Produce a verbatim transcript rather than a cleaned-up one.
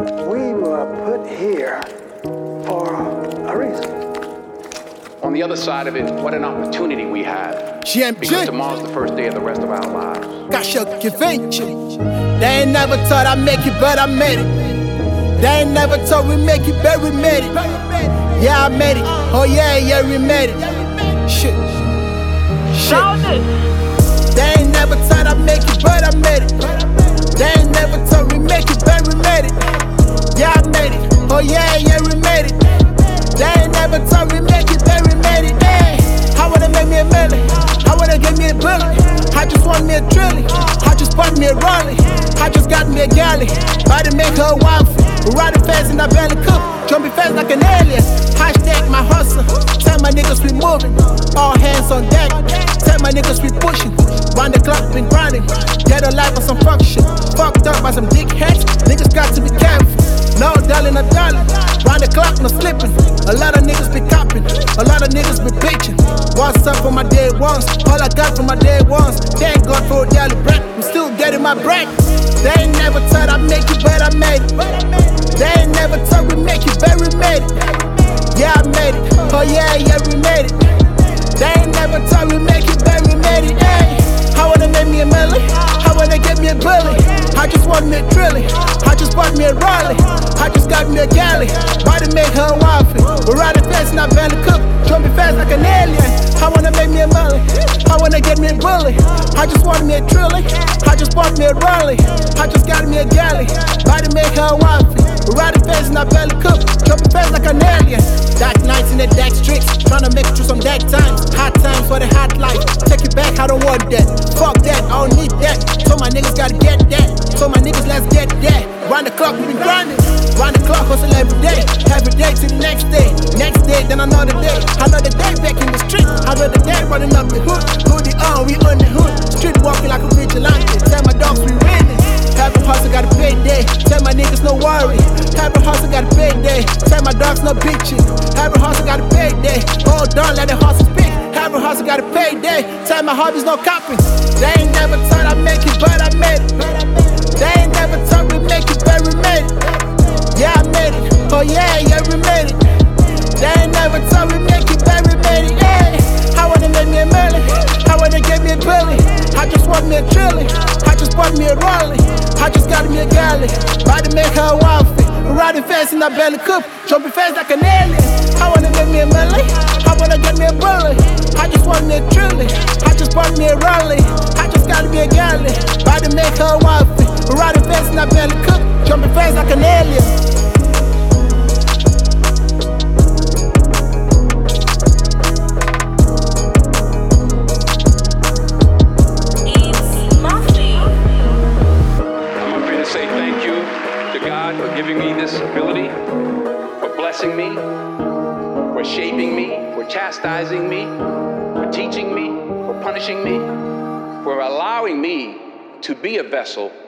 We were put here for a reason. On the other side of it, what an opportunity we have. G M G. Because tomorrow's the first day of the rest of our lives. Caixa que vende. They ain't never thought I'd make it, but I made it. They ain't never thought we'd make it, but we made it. Yeah, I made it. Oh yeah, yeah, we made it. Shit. Shit. They ain't never thought I'd make it, but I made it. They ain't never thought we'd make it, but we made it. Yeah, I made it. Oh yeah, yeah, we made it. They ain't never thought we'd make it, but we made it. Hey, I wanna make me a million. I wanna get me a bullet. I just want me a trillion. I just bought me a rollie. I just got me a galley. About to make her a wife. Riding fast in that belly cook. Jumping fast like an alien. Hashtag my hustle. Tell my niggas we moving. All hands on deck. Tell my niggas we pushing. Round the clock been grinding. Get a life on some fuck shit. Fucked up by some dickheads. Niggas got to be careful. No darling, no darling. Round the clock, no slipping. A lot of niggas be copping. A lot of niggas be bitching. What's up for my day ones? All I got for my day ones. Thank God for a daily bread. I'm still getting my bread. They ain't never thought I'd make it, but I made it. They ain't never thought we'd make it, but we made it. Yeah, I made it. Oh yeah, yeah, we made it. They ain't never thought we'd make it, but we made it. Hey, I wanna make me a million. I wanna get me a bullet. I just want me a trillion. I just bought me a rollie. I just got me a galley. About to make her a wifey. We're riding fast in our belly cook. Jumping fast like an alien. I wanna make me a million. I wanna get me a bullet. I just want me a trillion. I just bought me a rollie. I just got me a galley. About to make her a wifey. We're riding fast in our belly cook. Jumping fast like an alien. Dark nights in the dark streets. Tryna make it through some dark times. Hot times for the hot life. Take it back, I don't want that. Fuck that, I don't need that. So my niggas gotta get that. So my niggas, let's get that. Round the clock, we been grinding. Round the clock, hustle every day. Every day to the next day. Next day, then another day. Another day back in the street. Another day running up the hood. Hoodie on, we on the hood. Street walking like a vigilante. Tell my dogs we winning. Every hustle got a payday. Tell my niggas no worry. Every hustle got a payday. Tell my dogs no bitches. Every hustle got a payday. Hold on, let the hustle speak. Every hustle got a payday. Tell my hobbies no copying. They ain't never thought I'd make it, but I made it. They ain't never thought we'd make it, but we made it. Yeah, I made it. Oh yeah, yeah, we made it. They ain't never thought we'd make it, but we made it. Hey, I wanna make me a million. I wanna get me a billion. I just want me a trillion. I just bought me a rollie. I just got me a galley. About to make her a wifey. Riding fast in that belly cook. Jumping fast like an alien. I wanna make me a million. I wanna get me a bullet. I just want me a trillion. I just bought me a rollie. I just got me a galley. About to make her a wifey. Riding fast in that belly cook. Jumping fast like an alien. For giving me this ability, for blessing me, for shaping me, for chastising me, for teaching me, for punishing me, for allowing me to be a vessel